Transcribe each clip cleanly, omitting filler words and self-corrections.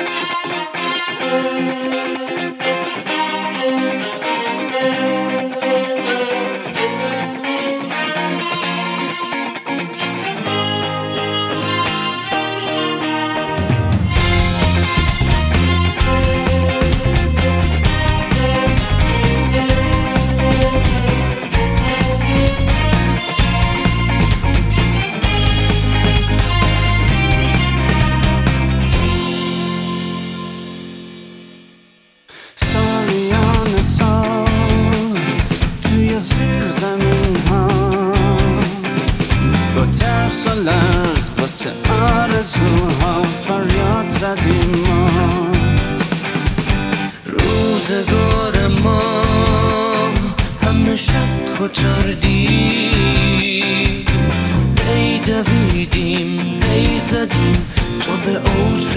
واسه آرزوها فریاد زدیم ما. روزگار ما همه شک و تردیم، ای دویدیم ای زدیم تا به اوج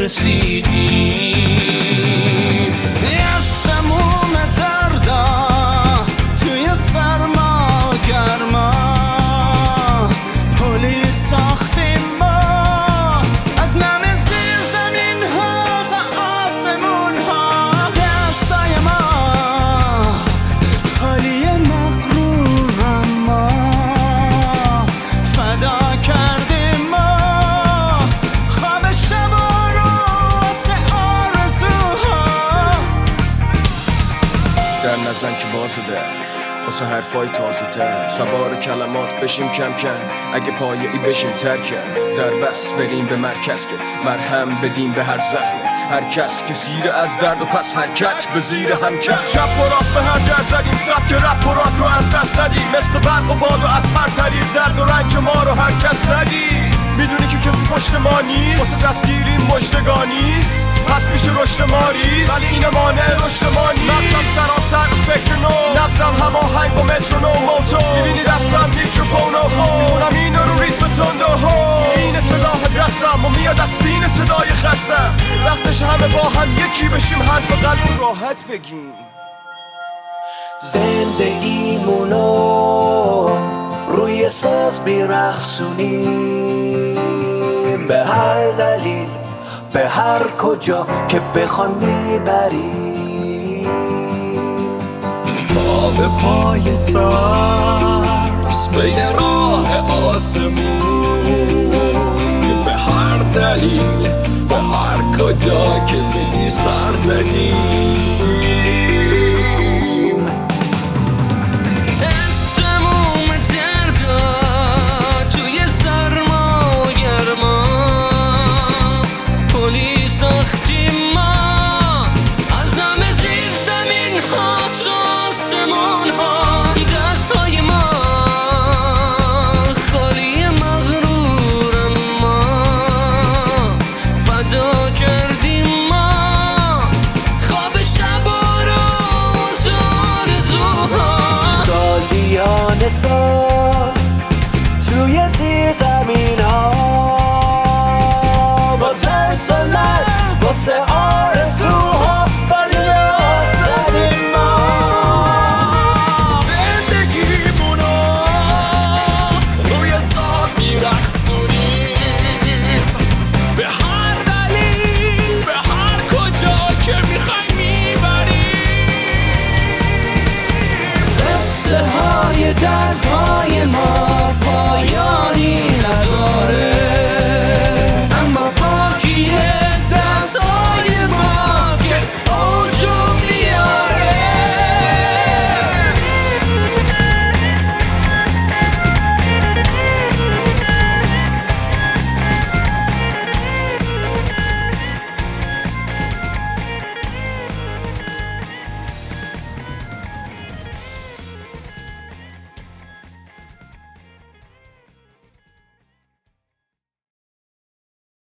رسیدیم. از تموم دردا توی سرما گرما پلی ساختیم ما، از نم زیر زمین ها تا آسمون ها. دستای ما خالی مغرور ما فدا کردیم ما، خواب شبا رو واسه آرزوها. در نزن که بازده واسه حرفای تازه تر، سوار کلمات بشیم کم کم، اگه پایه‌ای بشیم ترکم. در بس بریم به مرکز که مرهم بدیم به هر زخم هر کس که زیر از درد و پس حرکت به زیر هم کرد. چپ و راست به هم در زدیم، سبک رپ و راک رو از دست ندیم، مثل برق و باد و از هر طریق درد و رنج ما رو هر کس ندید. میدونی که کسی پشت ما نیست، واسه دستگیریم مژدگانی پس میشه رشد ما ریز، ولی این مانع رشد ما نیست. نبزم سراسر فکر نو، نبزم هماهنگ با مترونوم موتور، میبینی دستم میکروفون و خود میخونم این رو ریتم تند و هو. این سلاح دستم و میاد از سینه صدای خستم، وقتش همه با هم یکی بشیم، حرف قلب راحت بگیم. زندگیمونو روی ساز میرقصونیم، به هر دلیل به هر کجا که بخوان میبریم. پا به پای ترس به یه راه آسمون، به هر دلیل به هر کجا که بگی سر زدیم. سال توی زیر زمین ها با ترس و لرز واسه آرزوها فریاد زدیم ما. زندگیمونو روی ساز میرقصونیم، به هر دلیل به هر کجا که میخوایم میبریم. قصه های دردهای ما